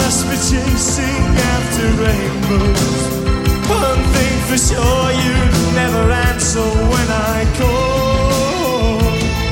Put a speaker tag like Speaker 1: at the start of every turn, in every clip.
Speaker 1: must be chasing after rainbows. One thing for sure, you never answer when I call.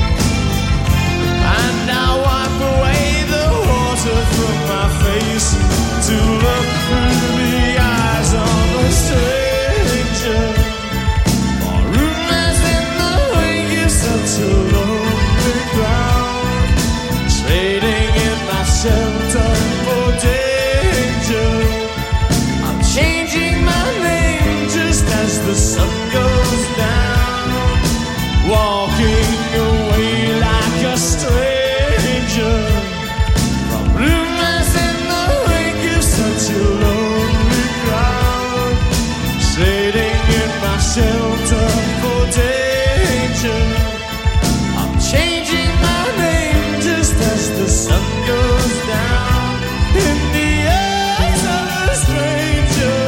Speaker 1: And I wipe away the water from my face to look through the eyes of a stranger. My rumors in the wake is such a lonely ground, trading in my shelter for danger. I'm changing my name just as the sun goes down, walking away like a stranger from rumors in the wake of such a lonely crowd, trading in my shelter for danger. I'm changing my name just as the sun goes down in the eyes of a stranger.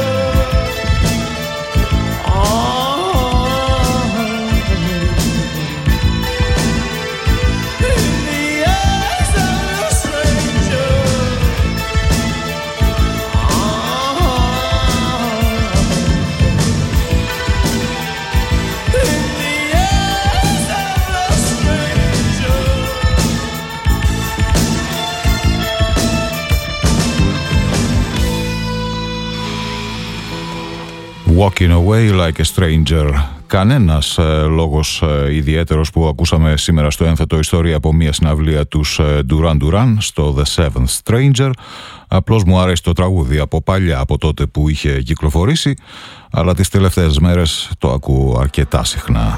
Speaker 2: Walking away like a stranger. Κανένας λόγος ιδιαίτερος που ακούσαμε σήμερα στο ένθετο ιστορία από μια συναυλία τους Duran Duran στο The Seventh Stranger. Απλώς μου άρεσε το τραγούδι από παλιά, από τότε που είχε κυκλοφορήσει, αλλά τις τελευταίες μέρες το ακούω αρκετά συχνά.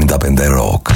Speaker 3: 95 Rock.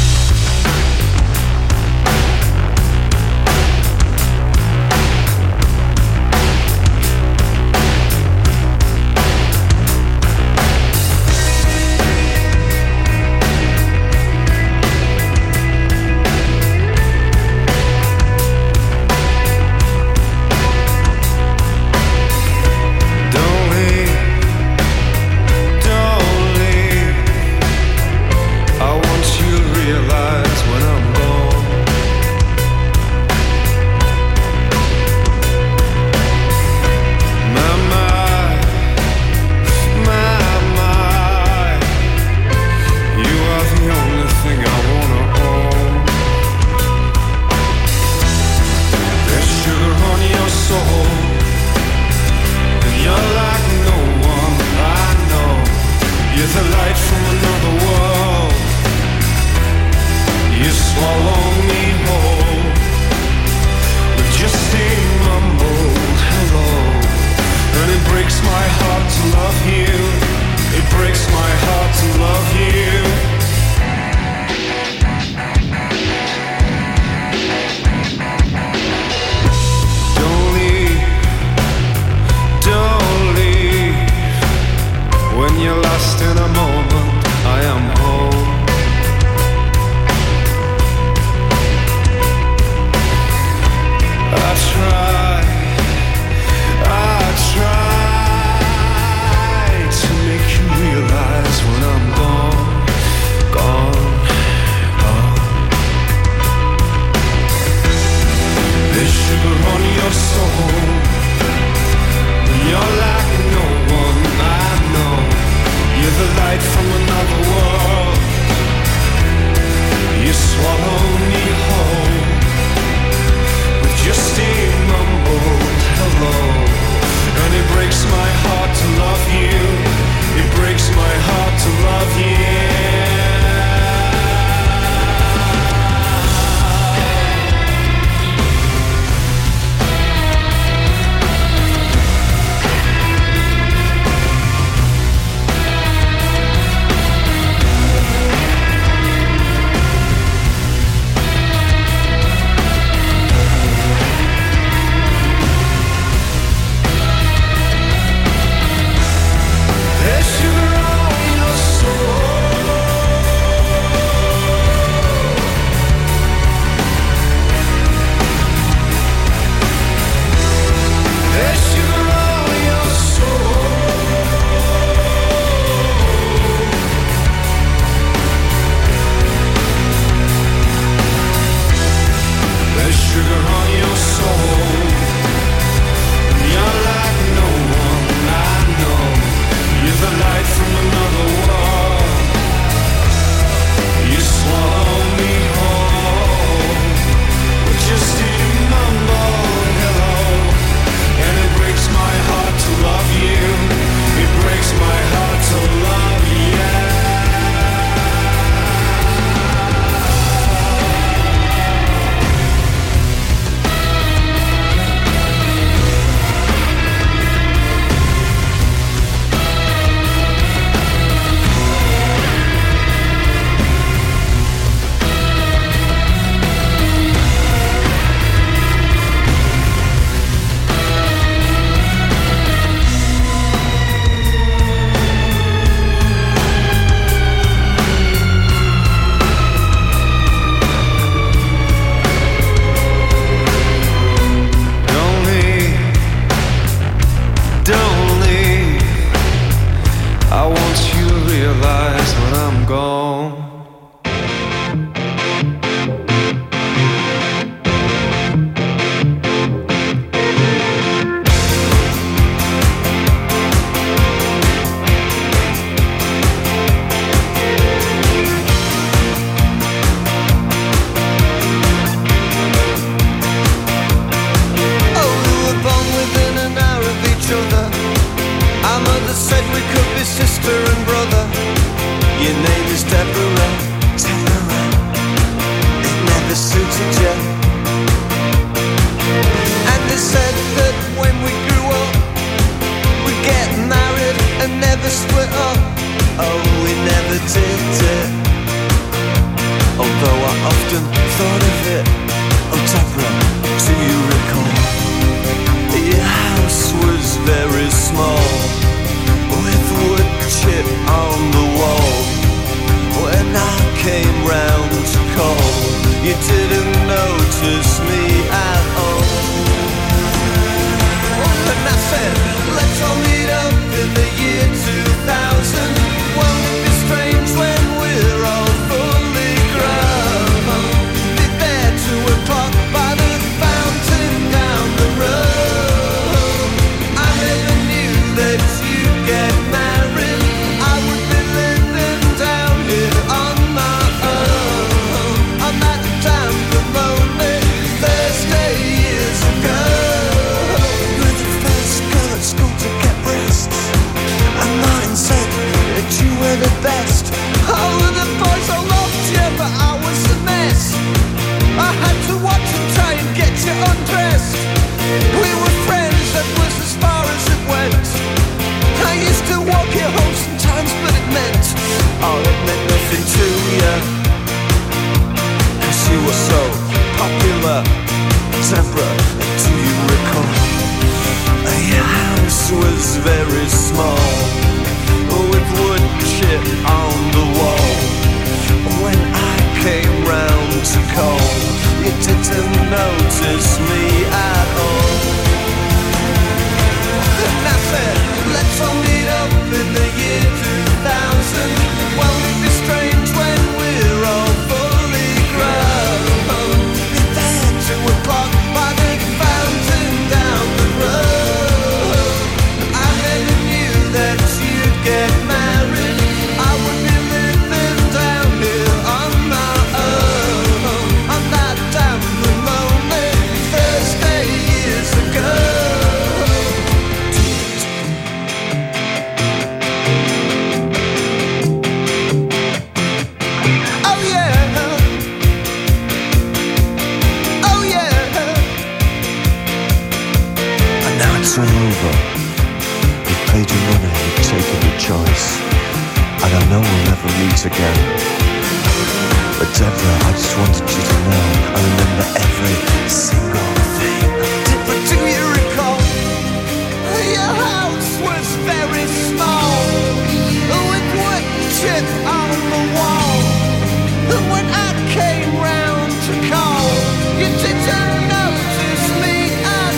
Speaker 1: Deborah, do you recall? Your house was very small, with wood chip on the wall. When I came round to call, you didn't notice me at all. And I said, let's all meet up in the year 2000. Won't it be strange when we're all fully grown? Be there 2 o'clock by the fountain down the road. I never knew that you'd get married. I would be living down here on my own, on that damn lonely Thursday years ago. Oh yeah, oh yeah. And now it's all over. You've paid your money, you've taken your choice, and I know we'll never meet again. But Deborah, I just wanted you to know I remember every single thing. But do you recall? Your house was very small, with wood chip on the wall. And when I came round to call, you didn't notice me at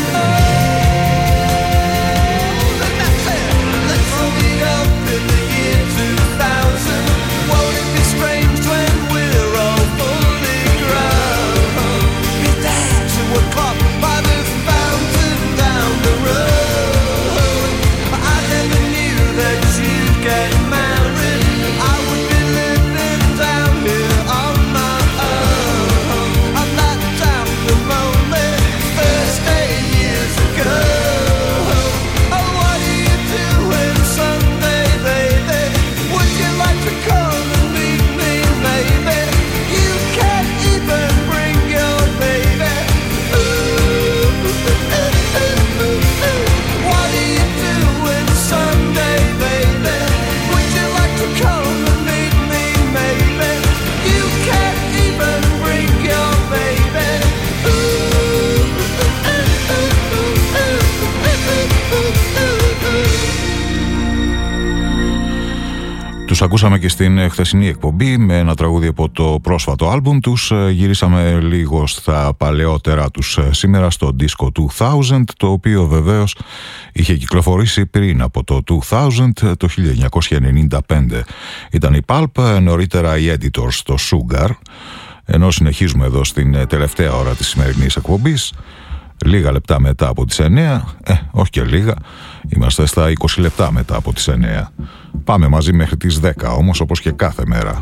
Speaker 1: all. And I said, let's all meet up in the year 2000. Won't it be strange when we're all fully grown? Be there 2 o'clock by the fountain down the road. I never knew that you'd get married. I would be living down here on my own, on that damn lonely Thursday years ago. Oh, what are you doing Sunday, baby? Would you like to come and meet me, maybe? You can't even bring your baby. What are you doing Sunday, baby? Would you like to come and meet me, maybe? You can't even bring your baby.
Speaker 2: Τους ακούσαμε και στην χθεσινή εκπομπή με ένα τραγούδι από το πρόσφατο άλμπουμ τους. Γυρίσαμε λίγο στα παλαιότερα τους σήμερα στο Disco 2000, το οποίο βεβαίως είχε κυκλοφορήσει πριν από το 2000, το 1995. Ήταν η Pulp, νωρίτερα οι Editors στο Sugar. Ενώ συνεχίζουμε εδώ στην τελευταία ώρα της σημερινής εκπομπής, λίγα λεπτά μετά από τις 9, όχι και λίγα, είμαστε στα 20 λεπτά μετά από τις 9. Πάμε μαζί μέχρι τις 10 όμως, όπως και κάθε μέρα.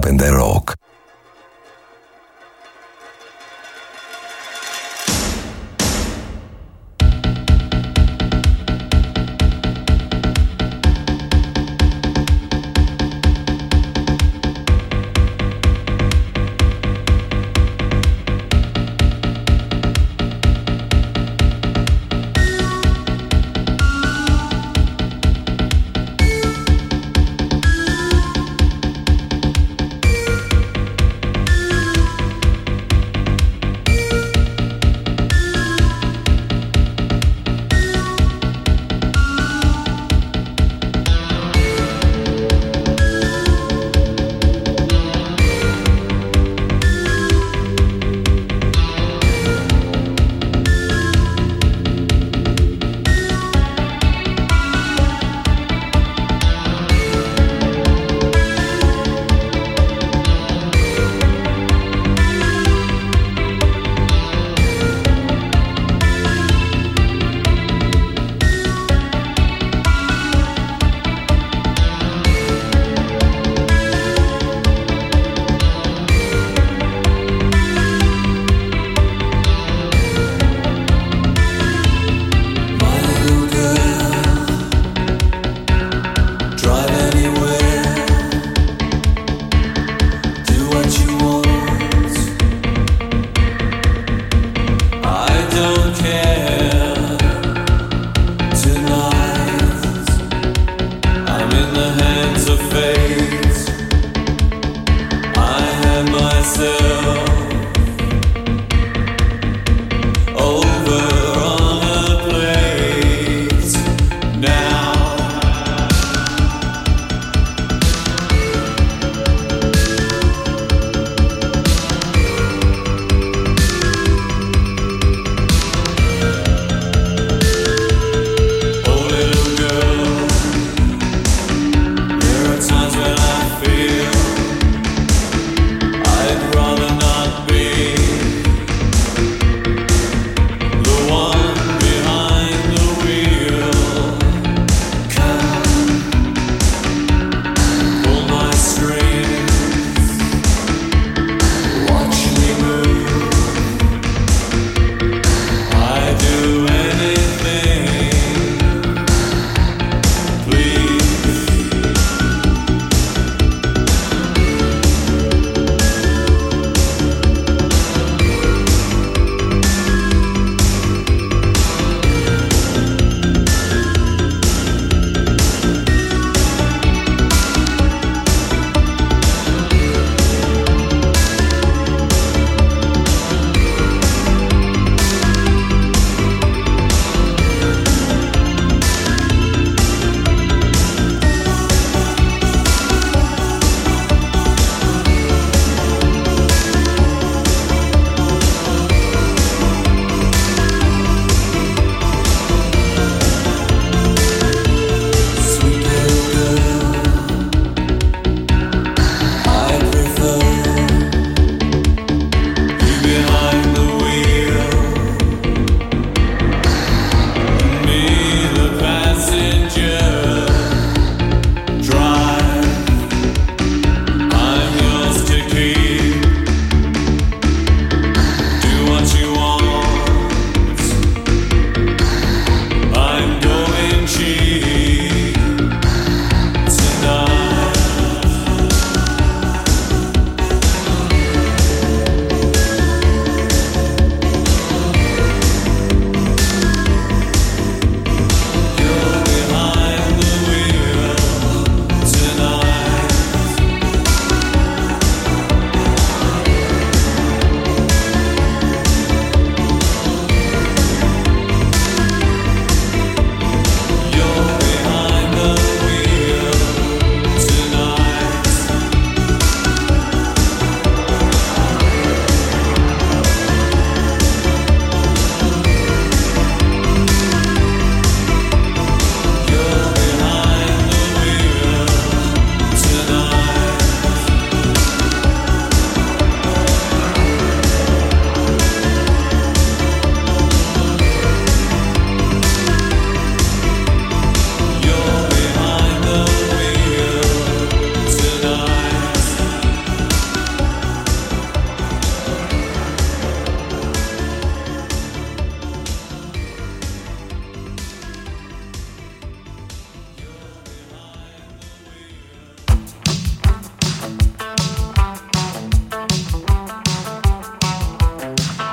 Speaker 3: and the rock.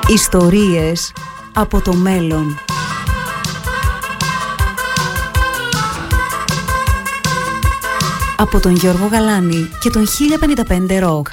Speaker 3: Ιστορίες από το μέλλον. Από τον Γιώργο Γαλάνη και τον 1055 Rock.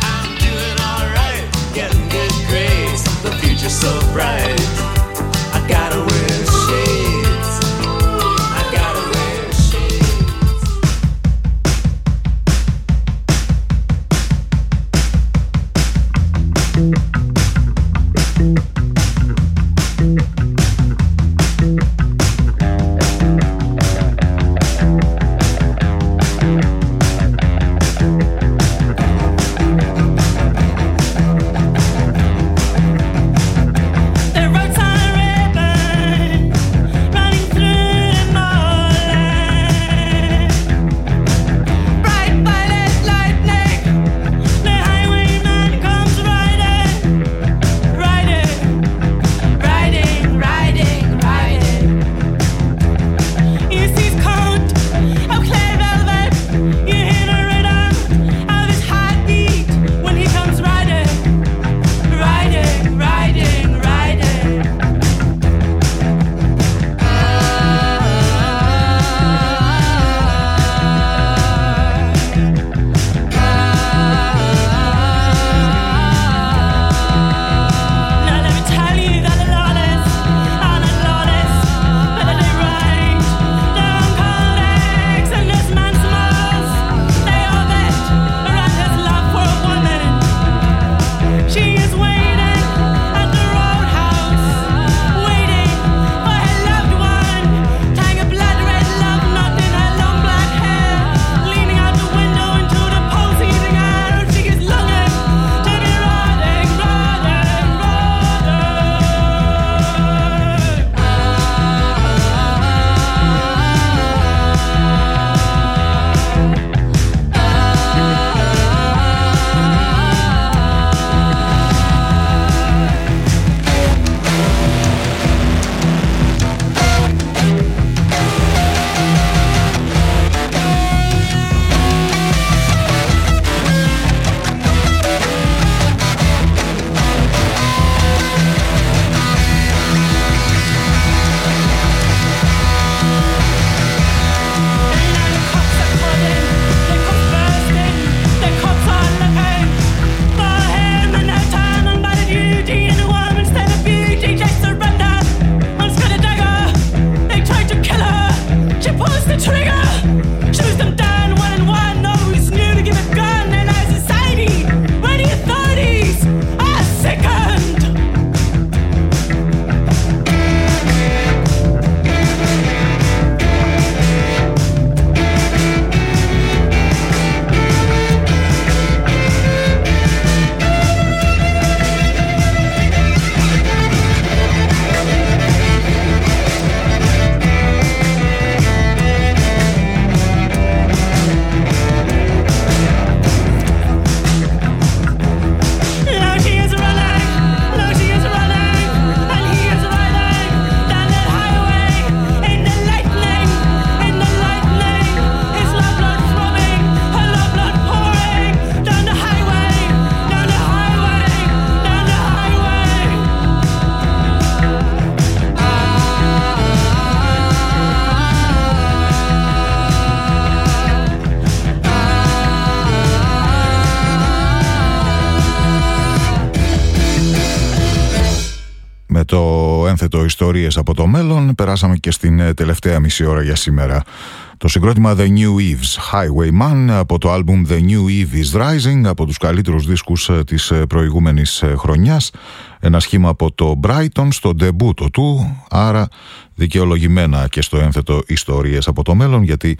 Speaker 2: Το ένθετο ιστορίες από το μέλλον, περάσαμε και στην τελευταία μισή ώρα για σήμερα. Το συγκρότημα The New Eves, Highwayman, από το άλμπουμ The New Eve is Rising, από τους καλύτερους δίσκους της προηγούμενης χρονιάς. Ένα σχήμα από το Brighton στο ντεμπούτο του, άρα δικαιολογημένα και στο ένθετο ιστορίες από το μέλλον, γιατί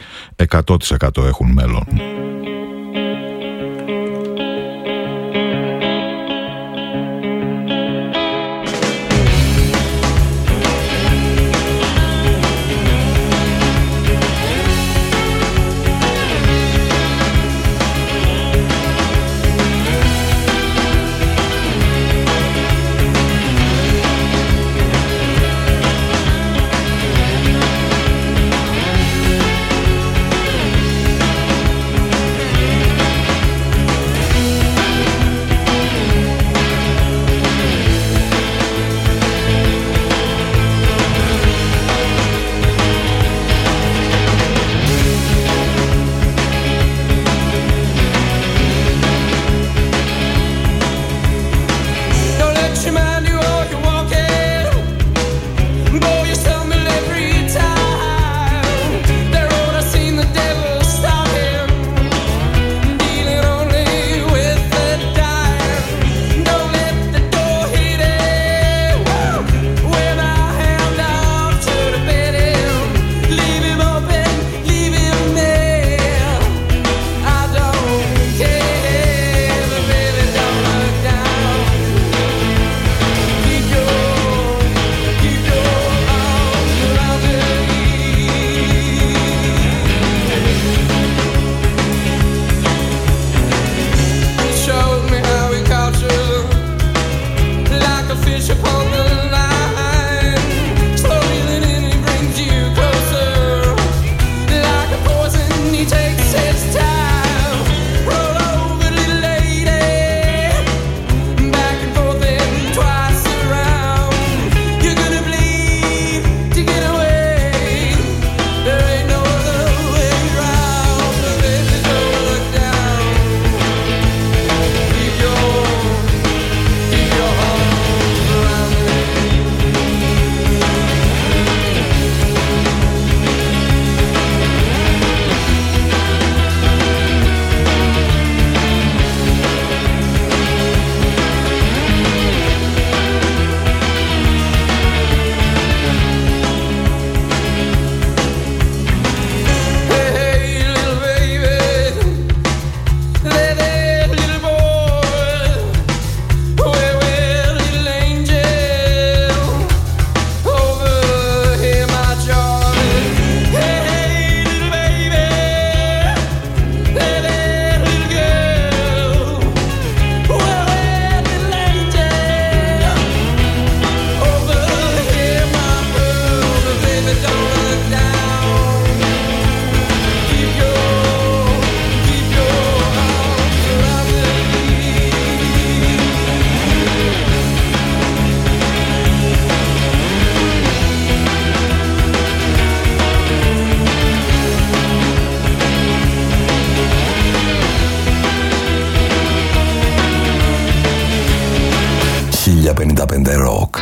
Speaker 2: 100% έχουν μέλλον.
Speaker 4: 1055 Rock.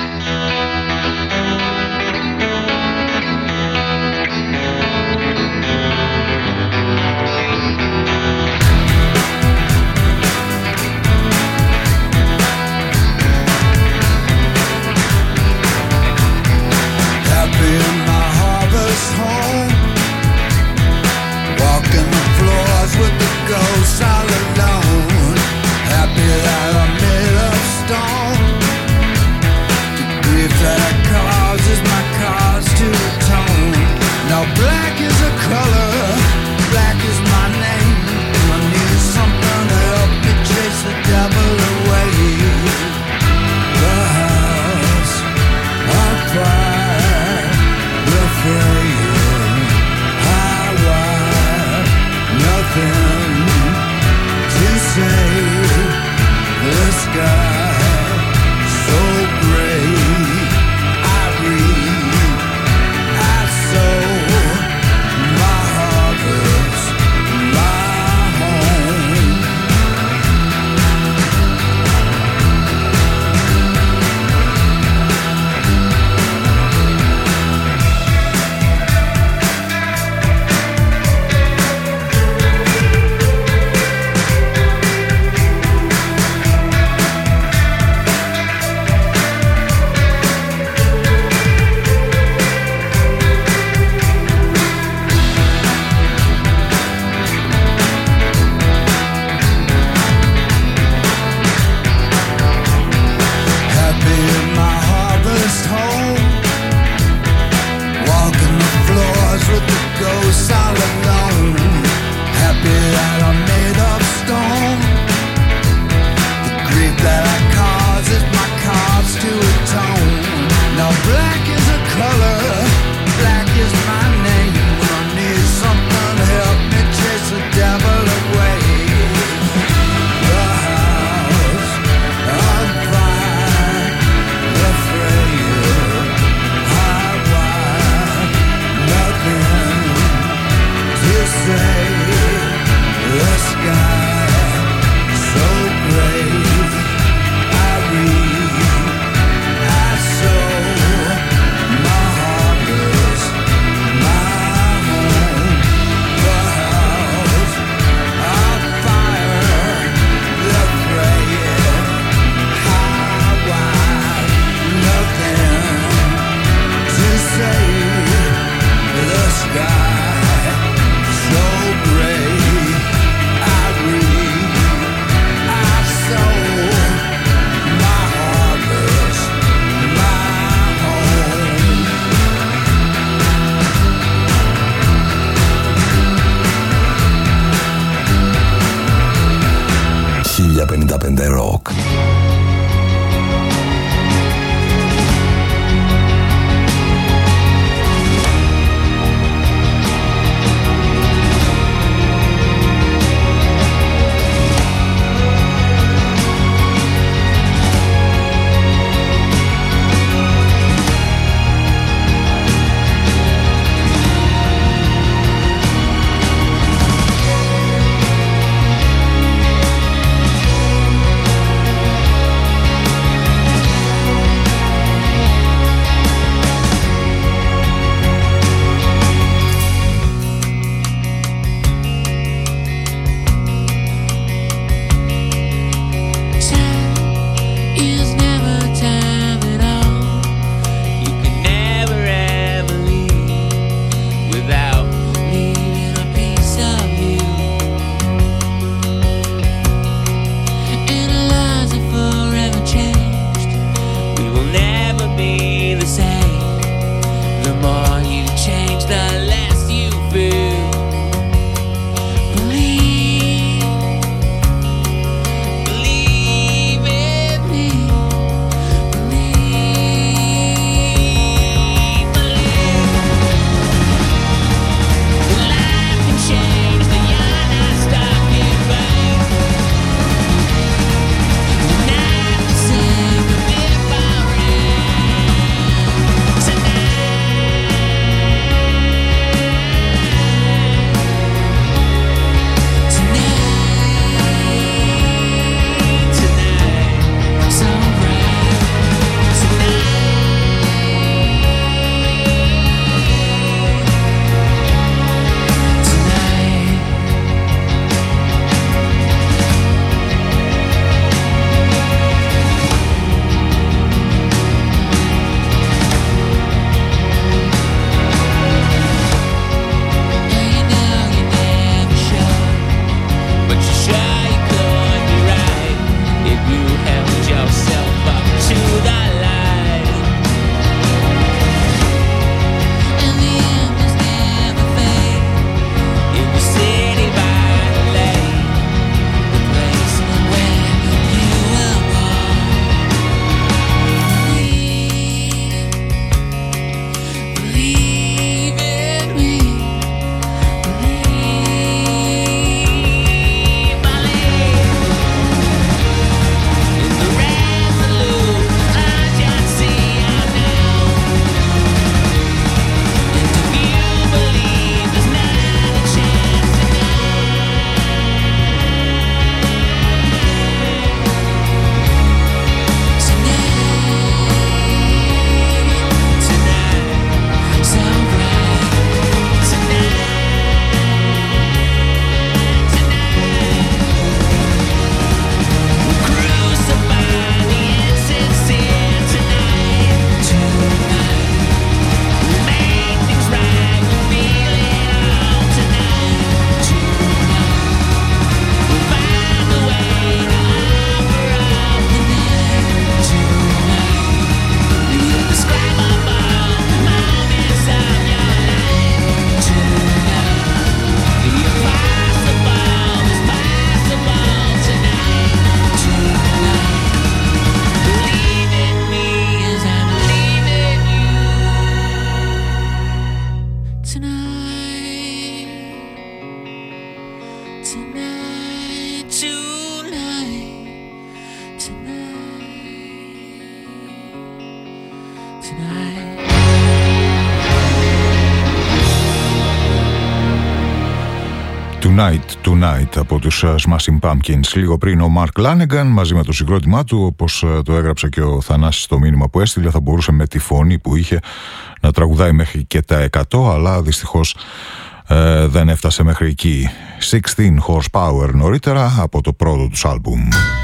Speaker 2: Tonight από τους Smashing Pumpkins. Λίγο πριν ο Mark Lanegan μαζί με το συγκρότημά του, όπως το έγραψε και ο Θανάσης στο μήνυμα που έστειλε, θα μπορούσε με τη φωνή που είχε να τραγουδάει μέχρι και τα 100, αλλά δυστυχώς δεν έφτασε μέχρι εκεί. 16 horsepower νωρίτερα από το πρώτο τους άλμπουμ.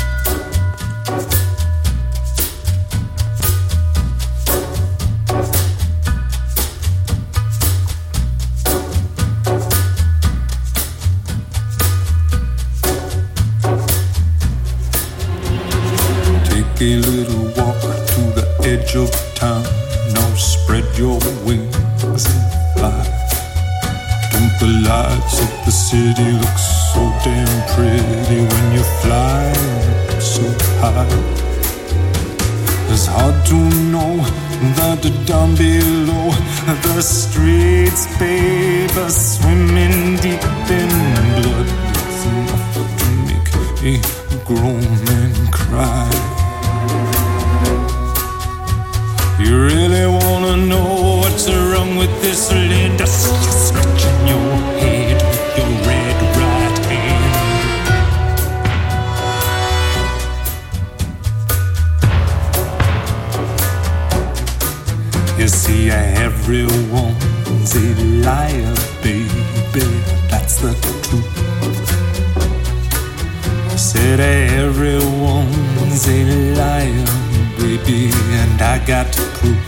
Speaker 4: A little walk to the edge of town. Now spread your wings and fly. Don't the lights of the city look so damn pretty when you fly so high? It's hard to know that down below the streets, babe, are swimming deep in blood. It's enough to make a grown man cry. You really wanna know what's wrong with this land? You're scratching your head with your red right hand. You see, everyone's a liar, baby, that's the truth. I said everyone's a liar, baby, and I got proof.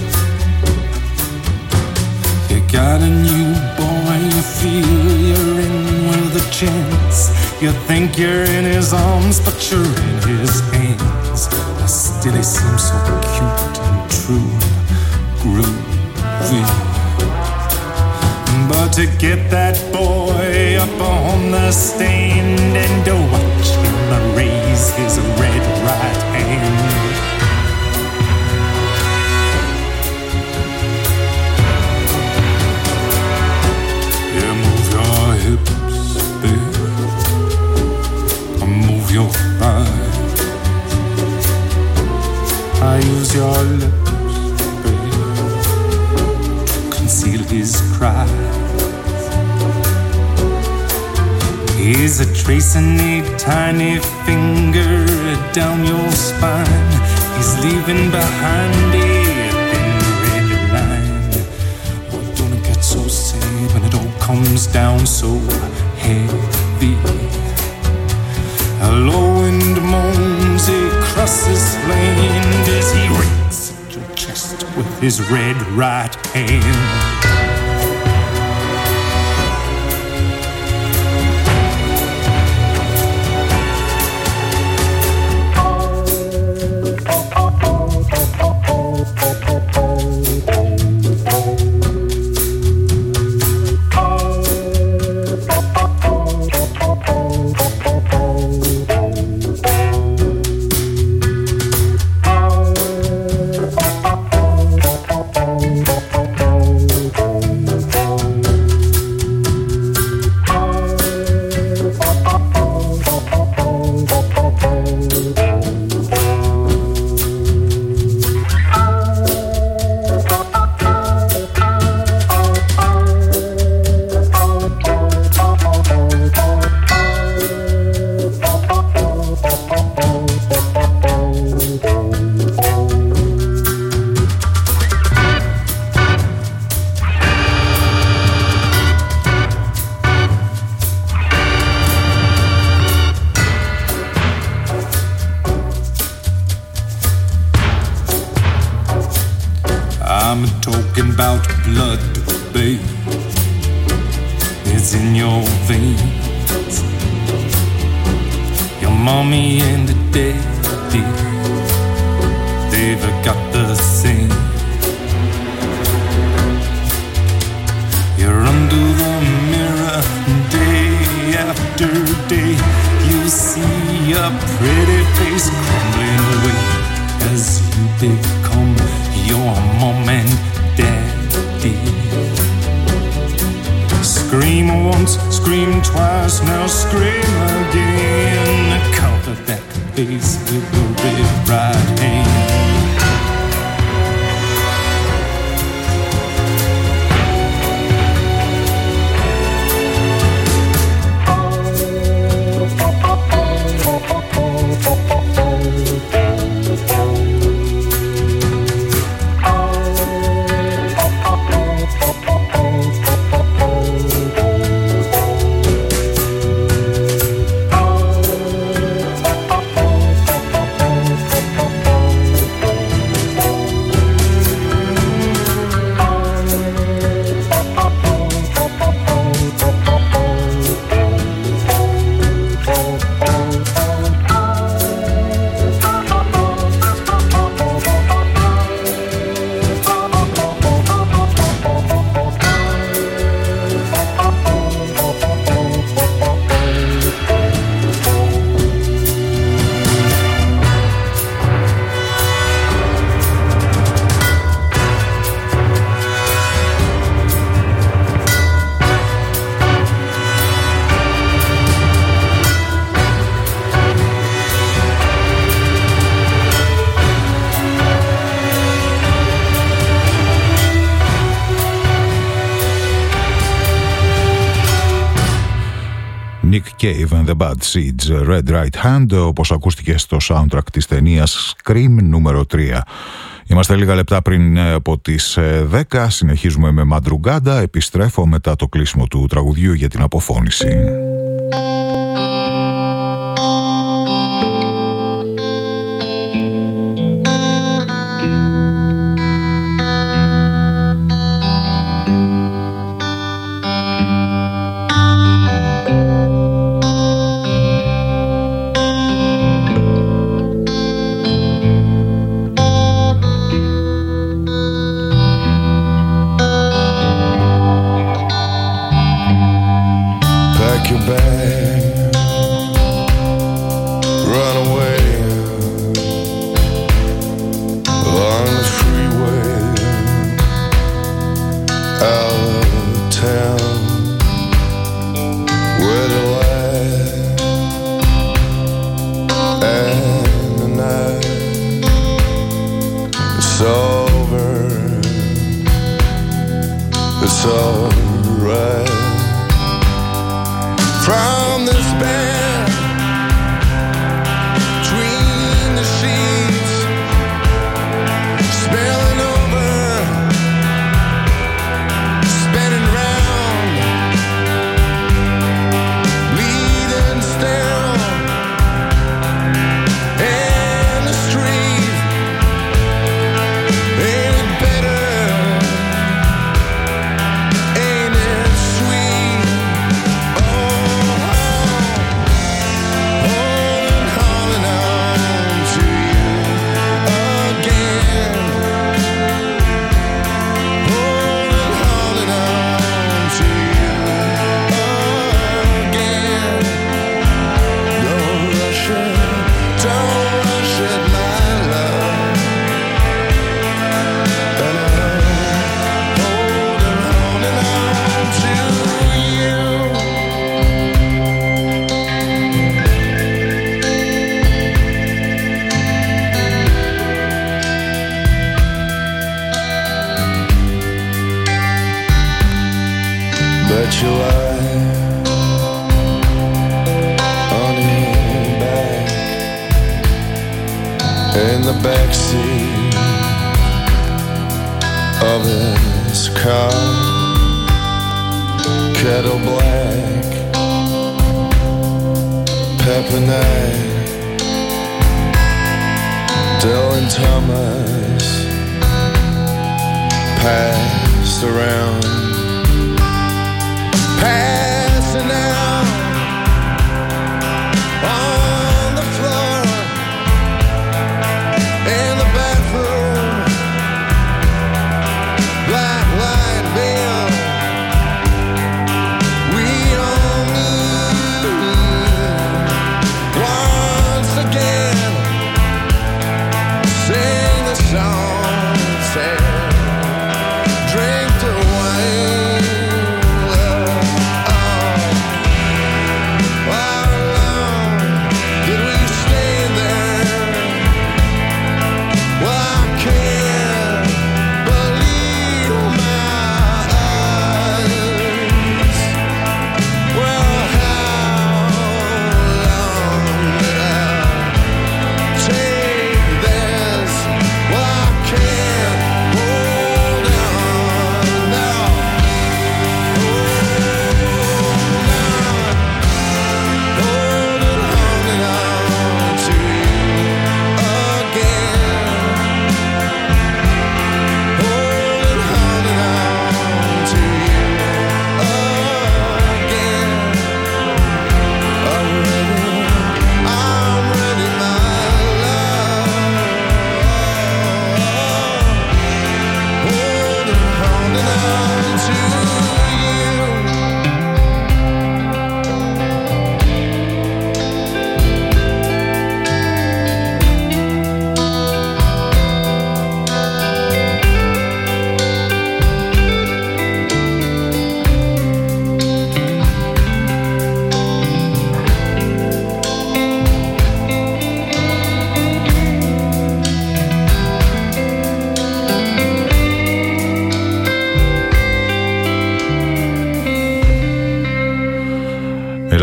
Speaker 4: You got a new boy, you feel you're in with a chance. You think you're in his arms, but you're in his hands. Still he seems so cute and true, groovy. But to get that boy up on the stand and to watch him raise his red right hand, move your eyes. I use your lips, babe, to conceal his cries. He's a tracing a tiny finger down your spine. He's leaving behind a thin red line. Oh, don't get so sad when it all comes down so heavy. A low wind moans across his land as he rakes at your chest with his red right hand. I'm talking about blood, babe. It's in your veins. Your mommy and the daddy, they've got the same. You're under the mirror day after day. You see a pretty face crumbling away as you become your mom and daddy. Scream once, scream twice, now scream again. Cover that face with your red right hand.
Speaker 2: Cave and the Bad Seeds, Red Right Hand, όπως ακούστηκε στο soundtrack της ταινίας Scream νούμερο 3. Είμαστε λίγα λεπτά πριν από τις 10, συνεχίζουμε με Madrugada, επιστρέφω μετά το κλείσιμο του τραγουδιού για την αποφώνηση.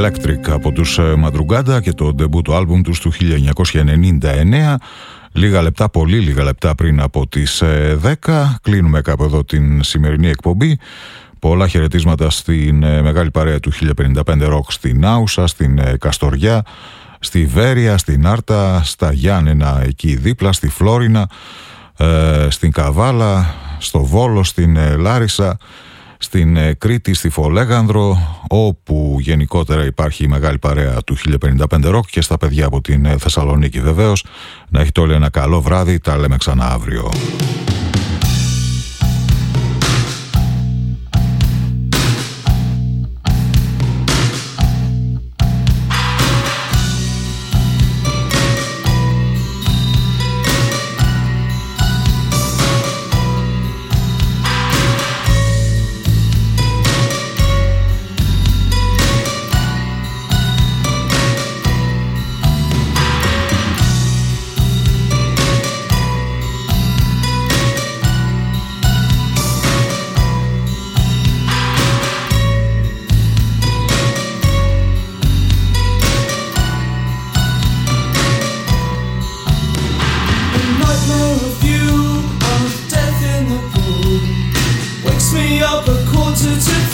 Speaker 2: Electric από τους Madrugada και το ντεμπούτο άλμπουμ τους του 1999. Λίγα λεπτά, πολύ λίγα λεπτά πριν από τις 10. Κλείνουμε κάπου εδώ την σημερινή εκπομπή. Πολλά χαιρετίσματα στην μεγάλη παρέα του 1055 Rock στην Άουσα, στην Καστοριά, στη Βέρεια, στην Άρτα, στα Γιάννενα εκεί δίπλα, στη Φλόρινα, στην Καβάλα, στο Βόλο, στην Λάρισα, στην Κρήτη, στη Φολέγανδρο, όπου γενικότερα υπάρχει η μεγάλη παρέα του 1055 Rock, και στα παιδιά από την Θεσσαλονίκη βεβαίως. Να έχετε όλοι ένα καλό βράδυ, τα λέμε ξανά αύριο.
Speaker 1: up a quarter to